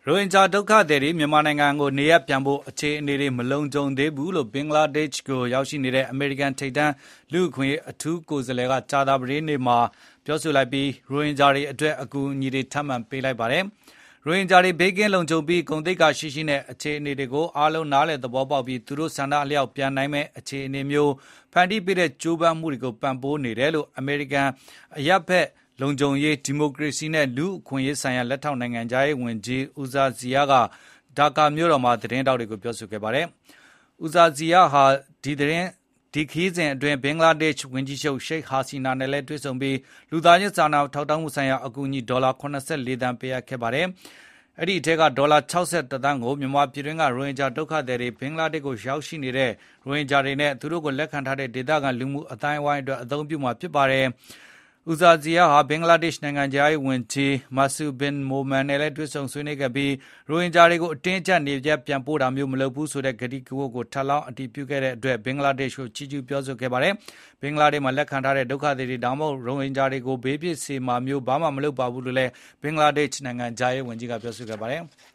ရိုဟင်ဂျာဒုက္ခသည်တွေမြန်မာနိုင်ငံကိုနေရပ်ပြန်ဖို့အခြေအနေတွေမလုံခြုံသေးဘူးလို့ဘင်္ဂလားဒေ့ရှ်ကိုရောက်ရှိနေတဲ့အမေရိကန်ထိပ်တန်းလူ့အခွင့်အရေးအထူးကိုယ်စားလှယ်ကကြာသပတေးနေ့မှာပြောဆိုလိုက်ပြီးရိုဟင်ဂျာတွေအတွက်အကူအညီတွေထပ်မံပေးလိုက်ပါတယ်။ရိုဟင်ဂျာတွေဘေးကင်းလုံခြုံပြီးဂုဏ်သိက္ခာရှိရှိနဲ့အခြေအနေတွေကိုအားလုံးနားလည်သဘောပေါက်ပြီးသူတို့ဆန္ဒအလျောက်ပြန်နိုင်မဲ့အခြေအနေမျိုးဖန်တီးပေးတဲ့ကြိုးပမ်းမှုတွေကိုပံ့ပိုးနေတယ်လို့အမေရိကန်အရပ်ဖက်လုံခြုံရေးဒီမိုကရေစီနဲ့လူ့အခွင့်အရေးဆိုင်ရာလက်ထောက်နိုင်ငံခြားရေးဝန်ကြီးဦးဇာဇီယာကဒါကာမြို့တော်မှာသတင်းတောက်တွေကိုပြောဆိုခဲ့ပါတယ်။ဦးဇာဇီယာဟာဒီခီးစဉ်အတွင်းဘင်္ဂလားဒေ့ရှ်ဝန်ကြီးချုပ်ရှိတ်ဟာစီနာနဲ့လည်းတွေ့ဆုံပြီးလူသားချင်းစာနာထောက်ထားမှုဆိုင်ရာအကူအညီဒေါ်လာ84သန်းပေးအပ်ခဲ့ပါတယ်။အဲ့ဒီအထက်ကဒေါ်လာ61သန်းကိုမြန်မာပြည်တွင်းကရိုဟင်ဂျာဒုက္ခသည်တွေဘင်္ဂလားဒေ့ရှ်ကိုရောက်ရှိနေတဲ့ရိုဟင်ဂျာတွေနဲ့သူတို့ကိုလက်ခံထားတဲ့ဒေသခံလူမှုအတိုင်းအဝိုင်းအတွက်အသုံးပြုမှာဖြစ်ပါတယ်။ဦးဇာဇီယာဟာဘင်္ဂလားဒေ့ရှ်နိုင်ငံခြားရေးဝန်ကြီးမာဆူဘင်မိုမန်နဲ့လည်းတွေ့ဆုံဆွေးနွေးခဲ့ပြီးရိုဟင်ဂျာတွေကိုအတင်းအကျပ်နေရပ်ပြန်ပို့တာမျိုးမလုပ်ဘူးဆိုတဲ့ကတိကဝတ်ကိုထပ်လောင်းအတည်ပြုခဲ့တဲ့အတွက်ဘင်္ဂလားဒေ့ရှ်ကိုချီးကျူးပြောဆိုခဲ့ပါတယ်။ဘင်္ဂလားဒေ့ရှ်မှာလက်ခံထားတဲ့ဒုက္ခသည်တွေဒါမှမဟုတ်ရိုဟင်ဂျာတွေကိုဘေးပစ်စေမှာမျိုးဘာမှမလုပ်ပါဘူးလို့လည်းဘင်္ဂလားဒေ့ရှ်နိုင်ငံခြားရေးဝန်ကြီးကပြောဆိုခဲ့ပါတယ်။